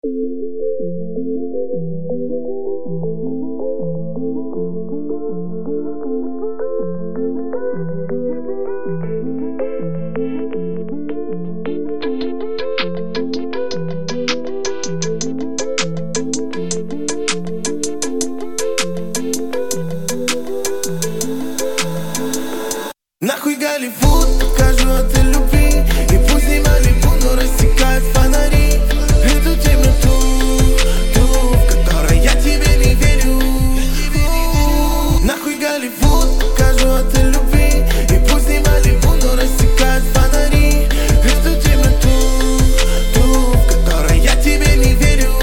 Нахуй Голливуд, покажу отель любви. И пусть не Малибу, но рассекают фонари эту темноту, в которой я тебе не верю. Нахуй Голливуд, покажу отель любви. И пусть не Малибу, но рассекают фонари эту темноту, в которой я тебе не верю.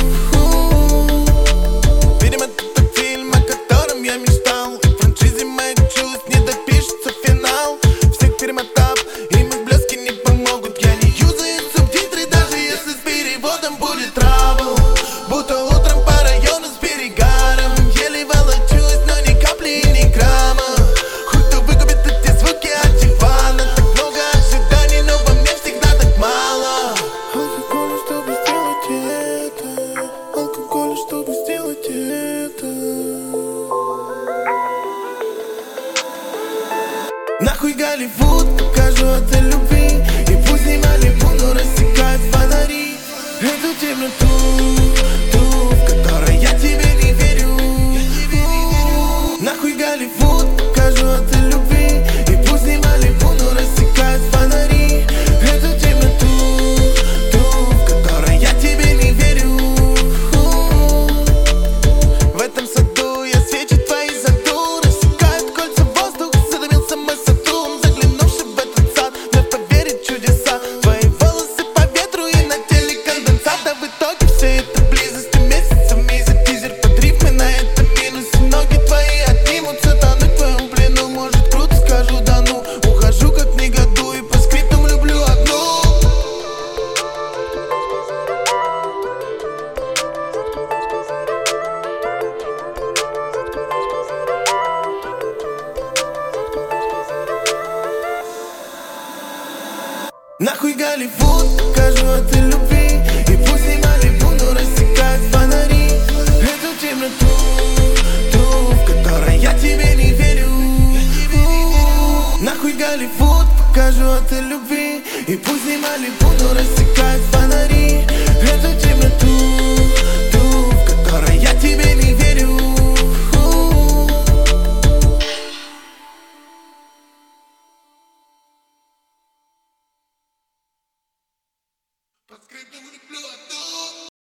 Видимо, это тот фильм, о котором я мечтал. И в франшизе моих чувств не допишется финал. Всех перемотав, им их блески не помогут. Я не юзаю субтитры, даже если с переводом будет трабл. Будто утром по району с перегаром. Еле волочусь, но ни капли и ни грамма. Хуй кто выкупит эти звуки от дивана. Так много ожиданий, но во мне всегда так мало. Алкоголь, чтобы сделать это. Алкоголь, чтобы сделать это. Нахуй Голливуд, покажу отель любви. И пусть не Малибу, но рассекают фонари эту темноту,